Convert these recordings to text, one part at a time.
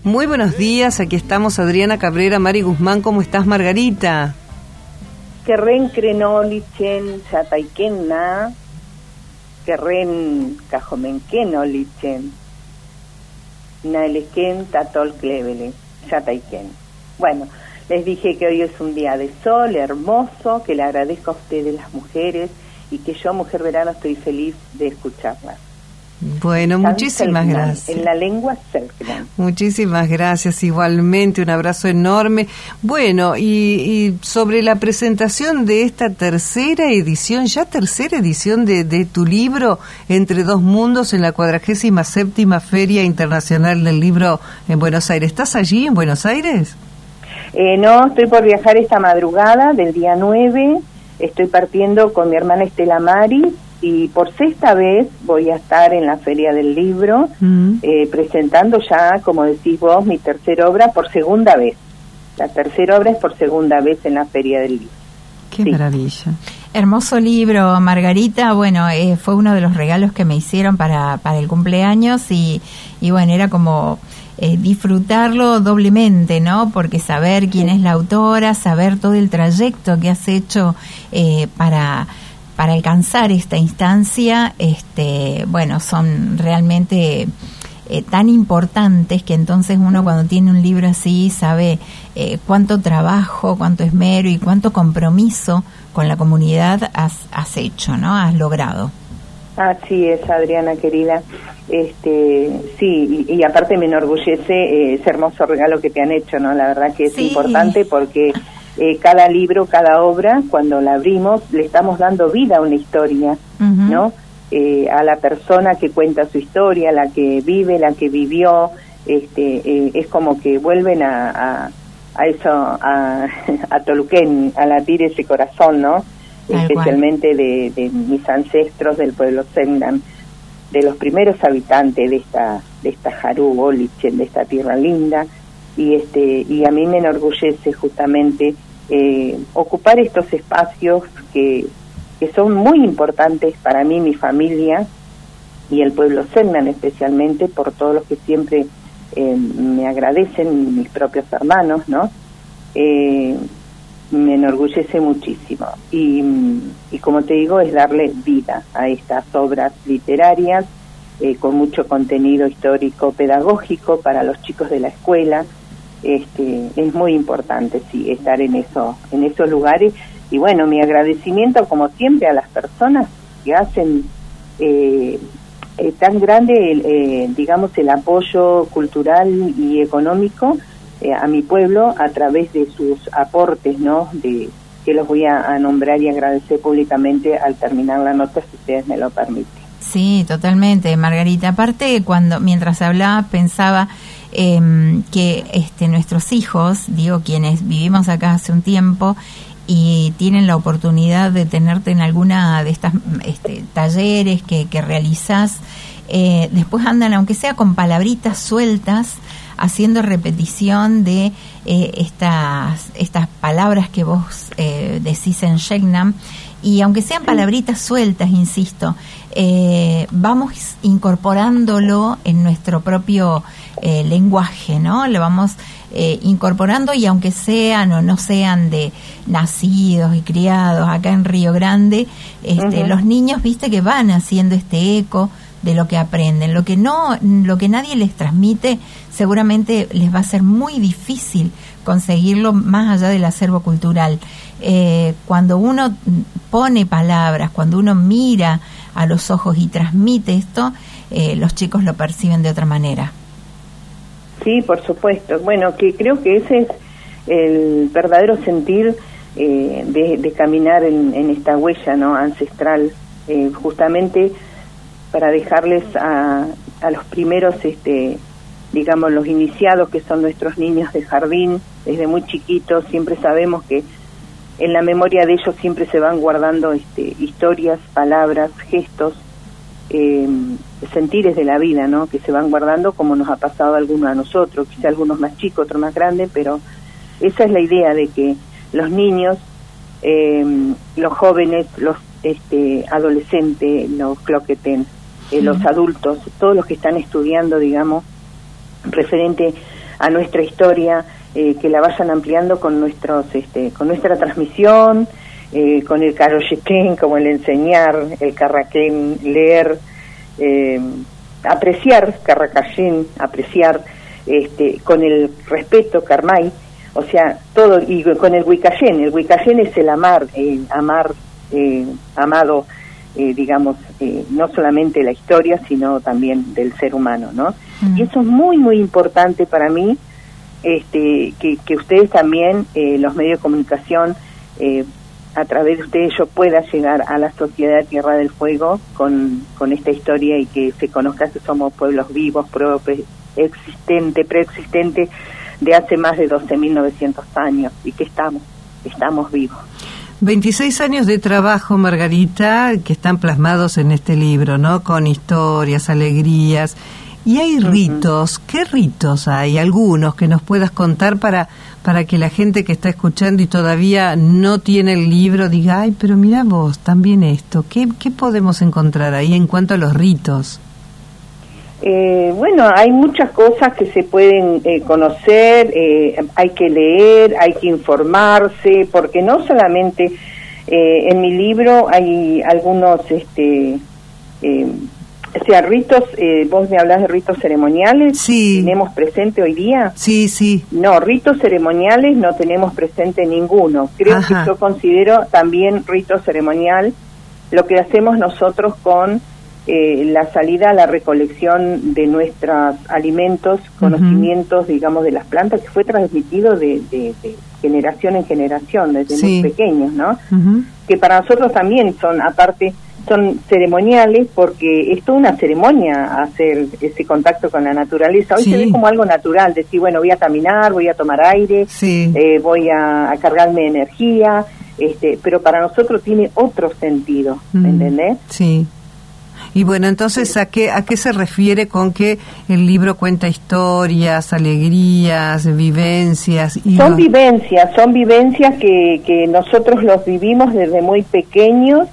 Muy buenos días, aquí estamos Adriana Cabrera, Mari Guzmán, ¿cómo estás, Margarita? Kerren krenolichen yataikenna, kerren kajomenkenolichen, naeleken tatol klevele, yataiken. Bueno, les dije que hoy es un día de sol hermoso, que le agradezco a ustedes las mujeres y que yo, Mujer Verano, estoy feliz de escucharlas. Bueno, muchísimas gracias. En la lengua Selknam. Muchísimas gracias, igualmente, un abrazo enorme. Bueno, y sobre la presentación de esta tercera edición de tu libro, Entre dos mundos, en la 47ª Feria Internacional del Libro en Buenos Aires. ¿Estás allí en Buenos Aires? No, estoy por viajar esta madrugada del día 9, estoy partiendo con mi hermana Estela Mari, y por 6ª vez voy a estar en la Feria del Libro, presentando ya, como decís vos, mi tercera obra por segunda vez. La tercera obra es por segunda vez en la Feria del Libro. ¡Qué maravilla! Hermoso libro, Margarita. Bueno, fue uno de los regalos que me hicieron para el cumpleaños y bueno, era como disfrutarlo doblemente, ¿no? Porque saber quién es la autora, saber todo el trayecto que has hecho para alcanzar esta instancia, bueno, son realmente tan importantes que entonces uno cuando tiene un libro así sabe cuánto trabajo, cuánto esmero y cuánto compromiso con la comunidad has hecho, ¿no? Has logrado. Así es, Adriana querida. Sí, y aparte me enorgullece ese hermoso regalo que te han hecho, ¿no? La verdad que es importante porque cada libro, cada obra, cuando la abrimos, le estamos dando vida a una historia, ¿no? A la persona que cuenta su historia, la que vive, la que vivió, es como que vuelven a eso, a Toluquén, a latir ese corazón, ¿no? Especialmente de mis ancestros del pueblo Selknam, de los primeros habitantes de esta Jarú, Olichen, de esta tierra linda. Y a mí me enorgullece justamente ocupar estos espacios que son muy importantes para mí, mi familia y el pueblo Selknam especialmente, por todos los que siempre me agradecen, mis propios hermanos, ¿no? Me enorgullece muchísimo y como te digo, es darle vida a estas obras literarias con mucho contenido histórico pedagógico para los chicos de la escuela. Es muy importante, sí, estar en esos lugares. Y bueno, mi agradecimiento como siempre a las personas que hacen tan grande digamos el apoyo cultural y económico a mi pueblo a través de sus aportes, ¿no? Que los voy a nombrar y agradecer públicamente al terminar la nota, si ustedes me lo permiten. Sí, totalmente, Margarita. Aparte, mientras hablaba, pensaba que nuestros hijos, digo, quienes vivimos acá hace un tiempo y tienen la oportunidad de tenerte en alguna de estas talleres que realizás, después andan, aunque sea con palabritas sueltas, haciendo repetición de estas palabras que vos decís en Selknam, y aunque sean palabritas sueltas, insisto, vamos incorporándolo en nuestro propio lenguaje, ¿no? Lo vamos incorporando, y aunque sean o no sean de nacidos y criados acá en Río Grande, los niños, viste, que van haciendo este eco de lo que aprenden. Lo que nadie les transmite, seguramente les va a ser muy difícil conseguirlo más allá del acervo cultural. Cuando uno pone palabras, cuando uno mira a los ojos y transmite esto, los chicos lo perciben de otra manera. Sí, por supuesto. Bueno, que creo que ese es el verdadero sentir de caminar en esta huella, ¿no? Ancestral, justamente para dejarles a los primeros, digamos, los iniciados, que son nuestros niños de jardín, desde muy chiquitos. Siempre sabemos que en la memoria de ellos siempre se van guardando historias, palabras, gestos, sentires de la vida, ¿no? Que se van guardando, como nos ha pasado a algunos a nosotros, quizá algunos más chicos, otros más grandes, pero esa es la idea, de que los niños, los jóvenes, los adolescentes, los cloqueten, los adultos, todos los que están estudiando, digamos, referente a nuestra historia, que la vayan ampliando con con nuestra transmisión, con el Karosheken, como el enseñar, el Carraquén, leer, apreciar, Carracayén, apreciar, con el respeto, Karmay, o sea, todo, y con el Wicayén es el amar, amado, digamos, no solamente la historia, sino también del ser humano, ¿no? Y eso es muy, muy importante para mí, que ustedes también, los medios de comunicación, a través de ustedes yo pueda llegar a la sociedad de Tierra del Fuego con esta historia y que se conozca que somos pueblos vivos, preexistentes de hace más de 12.900 años y que estamos vivos. 26 años de trabajo, Margarita, que están plasmados en este libro, ¿no? Con historias, alegrías. Y hay ritos. ¿Qué ritos hay? Algunos que nos puedas contar para que la gente que está escuchando y todavía no tiene el libro diga, ay, pero mira vos, también esto. ¿Qué podemos encontrar ahí en cuanto a los ritos? Bueno, hay muchas cosas que se pueden conocer, hay que leer, hay que informarse, porque no solamente en mi libro hay algunos, ritos, vos me hablas de ritos ceremoniales, sí. ¿Tenemos presente hoy día? Sí, sí. No, ritos ceremoniales no tenemos presente ninguno. Creo que yo considero también rito ceremonial lo que hacemos nosotros con la salida a la recolección de nuestros alimentos, conocimientos, digamos, de las plantas, que fue transmitido de generación en generación, desde muy pequeños, ¿no? Que para nosotros también son ceremoniales, porque es toda una ceremonia hacer ese contacto con la naturaleza. Hoy se ve como algo natural, decir, bueno, voy a caminar, voy a tomar aire, voy a cargarme energía, pero para nosotros tiene otro sentido, ¿me entendés? Sí. Y bueno, entonces, ¿a qué se refiere con que el libro cuenta historias, alegrías, vivencias? Son vivencias que nosotros los vivimos desde muy pequeños,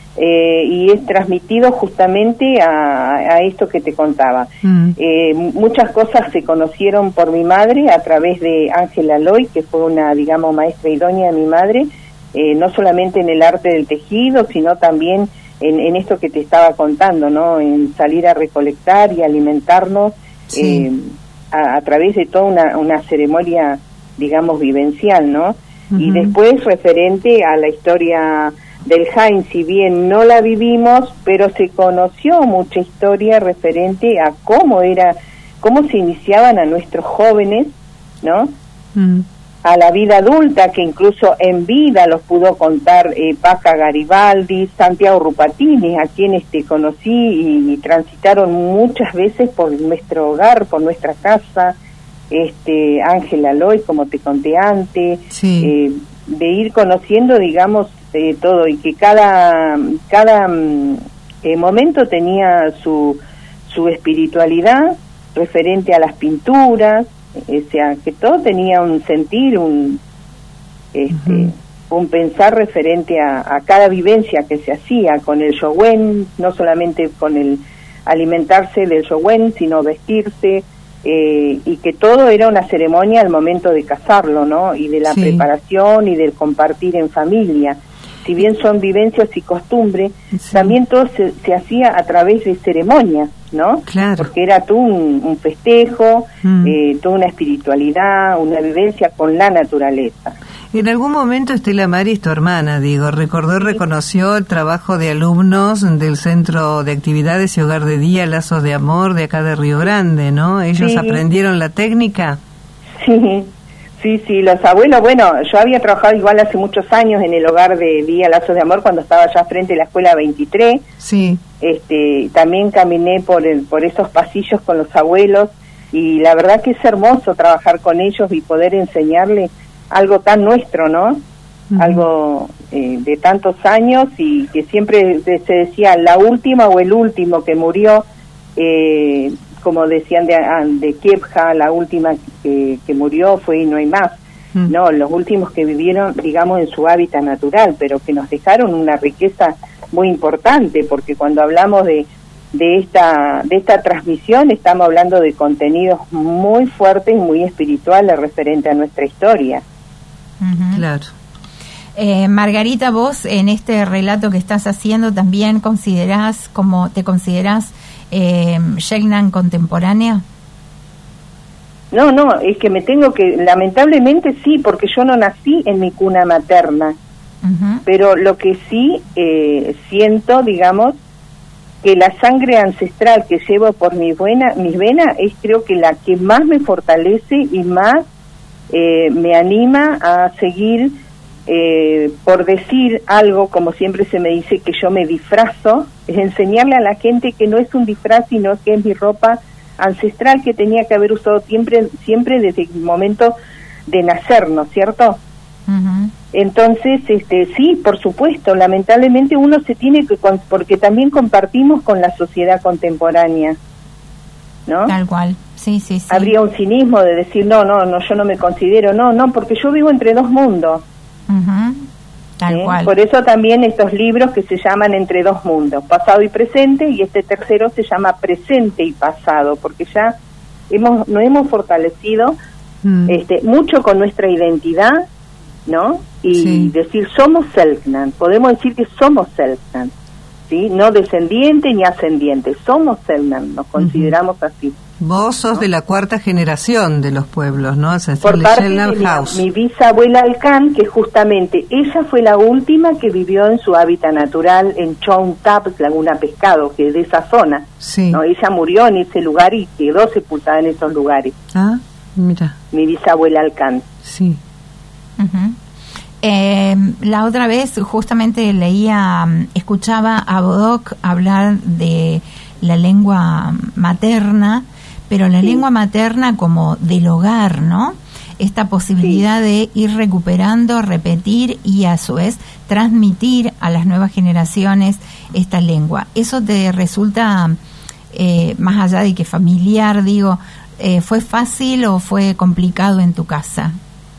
y es transmitido justamente a esto que te contaba. Muchas cosas se conocieron por mi madre a través de Ángela Loy, que fue una, digamos, maestra idónea de mi madre, no solamente en el arte del tejido, sino también en esto que te estaba contando, ¿no? En salir a recolectar y alimentarnos a través de toda una ceremonia, digamos, vivencial, ¿no? Y después, referente a la historia del Jaén, si bien no la vivimos, pero se conoció mucha historia referente a cómo se iniciaban a nuestros jóvenes, ¿no? A la vida adulta, que incluso en vida los pudo contar Paca Garibaldi, Santiago Rupatini, a quienes te conocí y transitaron muchas veces por nuestro hogar, por nuestra casa, Ángela Loy, como te conté antes, de ir conociendo, digamos, todo, y que cada momento tenía su espiritualidad referente a las pinturas, o sea, que todo tenía un sentir, un pensar referente a cada vivencia que se hacía con el yogüen, no solamente con el alimentarse del yogüen, sino vestirse, y que todo era una ceremonia al momento de casarlo, ¿no? Y de la preparación y del compartir en familia. Si bien son vivencias y costumbres, también todo se hacía a través de ceremonias, ¿no? Claro. Porque era todo un festejo, toda una espiritualidad, una vivencia con la naturaleza. En algún momento Estela Maris, tu hermana, reconoció el trabajo de alumnos del Centro de Actividades y Hogar de Día, Lazos de Amor, de acá de Río Grande, ¿no? ¿Ellos aprendieron la técnica? Sí, los abuelos, bueno, yo había trabajado igual hace muchos años en el Hogar de Día, Lazos de Amor, cuando estaba ya frente a la Escuela 23. También caminé por esos pasillos con los abuelos, y la verdad que es hermoso trabajar con ellos y poder enseñarles algo tan nuestro, ¿no? Algo de tantos años, y que siempre se decía la última o el último que murió, como decían de Kiepja, la última que murió fue y no hay más. No, los últimos que vivieron, digamos, en su hábitat natural, pero que nos dejaron una riqueza muy importante, porque cuando hablamos de de esta transmisión estamos hablando de contenidos muy fuertes y muy espirituales referente a nuestra historia. Claro. Margarita, vos en este relato que estás haciendo también te considerás Selknam contemporánea. No, es que lamentablemente sí, porque yo no nací en mi cuna materna, pero lo que sí siento, digamos, que la sangre ancestral que llevo por mis venas es, creo que la que más me fortalece y más me anima a seguir, por decir algo, como siempre se me dice, que yo me disfrazo, es enseñarle a la gente que no es un disfraz, sino que es mi ropa ancestral que tenía que haber usado siempre desde el momento de nacer, ¿no es cierto? Entonces, sí, por supuesto, lamentablemente uno se tiene que, porque también compartimos con la sociedad contemporánea, ¿no? Tal cual, sí. Habría un cinismo de decir, no, yo no me considero, no, porque yo vivo entre dos mundos. Tal cual. Por eso también estos libros que se llaman Entre dos mundos, pasado y presente, y este tercero se llama Presente y Pasado, porque ya nos hemos fortalecido mucho con nuestra identidad, ¿no? Y decir, somos Selknam, podemos decir que somos Selknam, ¿sí? No descendiente ni ascendiente, somos Selknam, nos consideramos así. Vos sos de la cuarta generación de los pueblos, ¿no? Por parte de mi bisabuela Alcan, que justamente ella fue la última que vivió en su hábitat natural en Chong Tap, Laguna Pescado, que es de esa zona. Sí. ¿No? Ella murió en ese lugar y quedó sepultada en esos lugares. Ah, mira. Mi bisabuela Alcan. Sí. La otra vez justamente escuchaba a Bodok hablar de la lengua materna, pero la lengua materna como del hogar, ¿no? Esta posibilidad de ir recuperando, repetir y a su vez transmitir a las nuevas generaciones esta lengua. ¿Eso te resulta, más allá de que familiar, fue fácil o fue complicado en tu casa?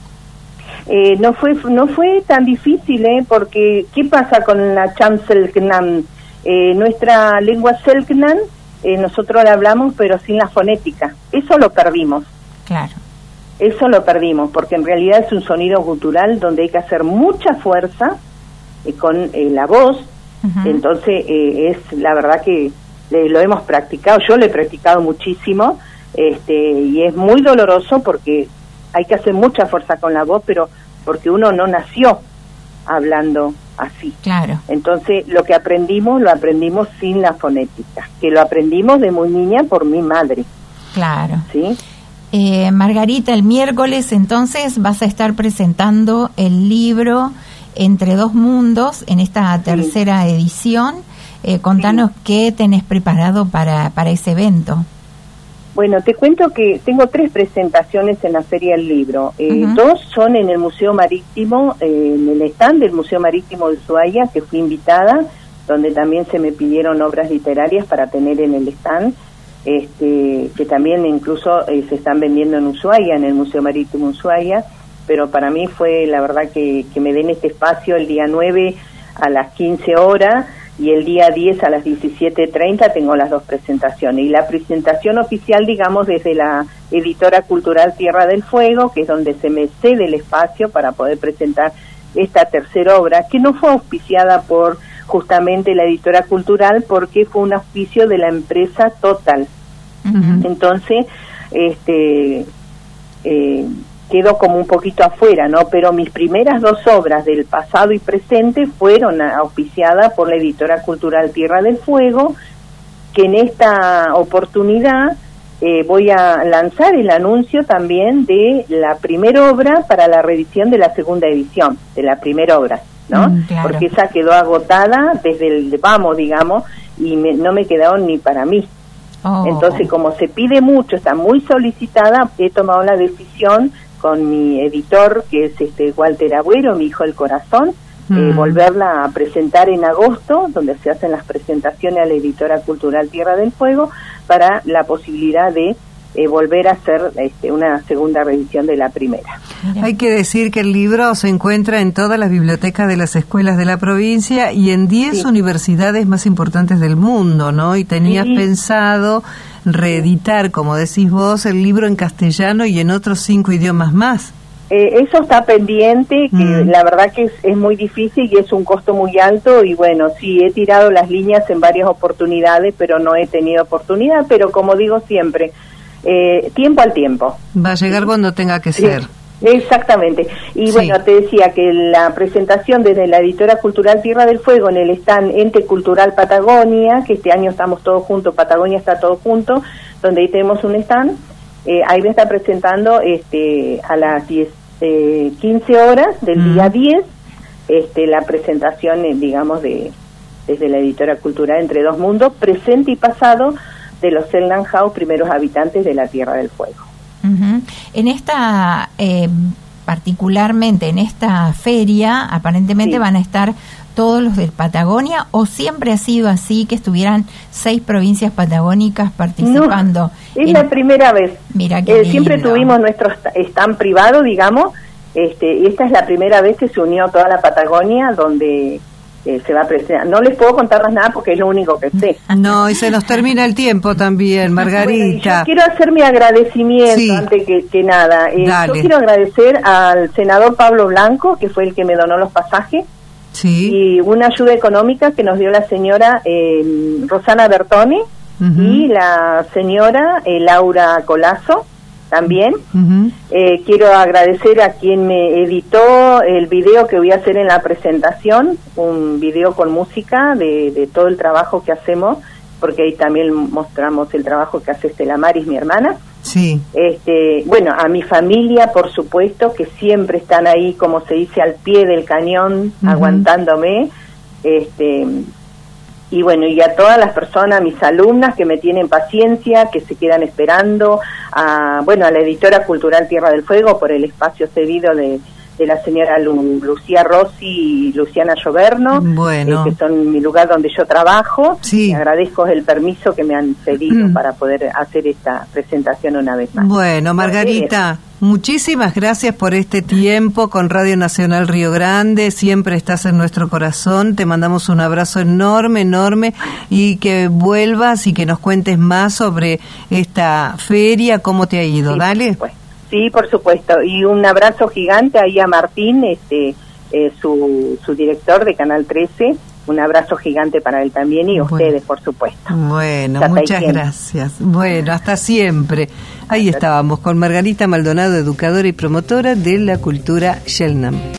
No fue tan difícil, porque ¿qué pasa con la Cham Selknam? Nuestra lengua Selknam, nosotros la hablamos pero sin la fonética. Eso lo perdimos. Claro. Eso lo perdimos, porque en realidad es un sonido gutural donde hay que hacer mucha fuerza con la voz. Entonces es la verdad que lo hemos practicado, yo lo he practicado muchísimo, y es muy doloroso porque hay que hacer mucha fuerza con la voz, pero porque uno no nació hablando así. Claro. Entonces, lo aprendimos sin la fonética, que lo aprendimos de muy niña por mi madre. Claro. ¿Sí? Margarita, el miércoles entonces vas a estar presentando el libro Entre dos mundos en esta tercera edición. Contanos qué tenés preparado para ese evento. Bueno, te cuento que tengo 3 presentaciones en la Feria del Libro. 2 son en el Museo Marítimo, en el stand del Museo Marítimo de Ushuaia, que fui invitada, donde también se me pidieron obras literarias para tener en el stand, que también incluso se están vendiendo en Ushuaia, en el Museo Marítimo de Ushuaia, pero para mí fue la verdad que me den este espacio el día 9 a las 15 horas, y el día 10 a las 17:30 tengo las 2 presentaciones. Y la presentación oficial, digamos, desde la Editora Cultural Tierra del Fuego, que es donde se me cede el espacio para poder presentar esta tercera obra, que no fue auspiciada por justamente la Editora Cultural, porque fue un auspicio de la empresa Total. Entonces, quedo como un poquito afuera, ¿no? Pero mis primeras 2 obras del pasado y presente fueron auspiciadas por la Editora Cultural Tierra del Fuego, que en esta oportunidad voy a lanzar el anuncio también de la primera obra para la reedición de la segunda edición, de la primera obra, ¿no? Claro. Porque esa quedó agotada desde el digamos, y no me quedaron ni para mí. Entonces, como se pide mucho, está muy solicitada, he tomado la decisión con mi editor, que es Walter Agüero, mi hijo del corazón, volverla a presentar en agosto, donde se hacen las presentaciones a la Editora Cultural Tierra del Fuego, para la posibilidad de volver a hacer una segunda revisión de la primera. Hay que decir que el libro se encuentra en todas las bibliotecas de las escuelas de la provincia y en 10 universidades más importantes del mundo, ¿no? Y tenías pensado reeditar, como decís vos, el libro en castellano y en otros 5 idiomas más. Eso está pendiente, que la verdad que es muy difícil y es un costo muy alto, y bueno, sí, he tirado las líneas en varias oportunidades, pero no he tenido oportunidad, pero como digo siempre, tiempo al tiempo. Va a llegar cuando tenga que ser. Exactamente. Y bueno, te decía que la presentación desde la Editora Cultural Tierra del Fuego en el stand Ente Cultural Patagonia, que este año estamos todos juntos, Patagonia está todo junto, donde ahí tenemos un stand, ahí me está presentando a las 15 horas del día 10, la presentación, digamos, desde la Editora Cultural Entre Dos Mundos, presente y pasado, de los Selknam House, primeros habitantes de la Tierra del Fuego. En esta, particularmente en esta feria, aparentemente van a estar todos los de Patagonia, ¿o siempre ha sido así, que estuvieran 6 provincias patagónicas participando? No, es la primera vez. Mira qué siempre tuvimos nuestro stand privado, digamos, y esta es la primera vez que se unió toda la Patagonia, donde se va a presentar. No les puedo contar más nada porque es lo único que sé. No, y se nos termina el tiempo también, Margarita. Bueno, yo quiero hacer mi agradecimiento antes que nada. Yo quiero agradecer al senador Pablo Blanco, que fue el que me donó los pasajes, y una ayuda económica que nos dio la señora Rosana Bertone y la señora Laura Colazo también. Quiero agradecer a quien me editó el video que voy a hacer en la presentación, un video con música de todo el trabajo que hacemos, porque ahí también mostramos el trabajo que hace Estela Maris, mi hermana. Bueno, a mi familia, por supuesto, que siempre están ahí, como se dice, al pie del cañón, aguantándome. Y bueno, y a todas las personas, mis alumnas que me tienen paciencia, que se quedan esperando, a la Editora Cultural Tierra del Fuego por el espacio cedido de la señora Lucía Rossi y Luciana Lloverno, que son mi lugar donde yo trabajo. Agradezco el permiso que me han cedido para poder hacer esta presentación una vez más. Bueno, Margarita, muchísimas gracias por este tiempo con Radio Nacional Río Grande. Siempre estás en nuestro corazón. Te mandamos un abrazo enorme, enorme, y que vuelvas y que nos cuentes más sobre esta feria, cómo te ha ido. Dale. Pues. Sí, por supuesto, y un abrazo gigante ahí a Martín, su director de Canal 13, un abrazo gigante para él también, y ustedes, por supuesto. Bueno, muchas gracias. Bueno, hasta siempre. Ahí estábamos con Margarita Maldonado, educadora y promotora de la cultura Selknam.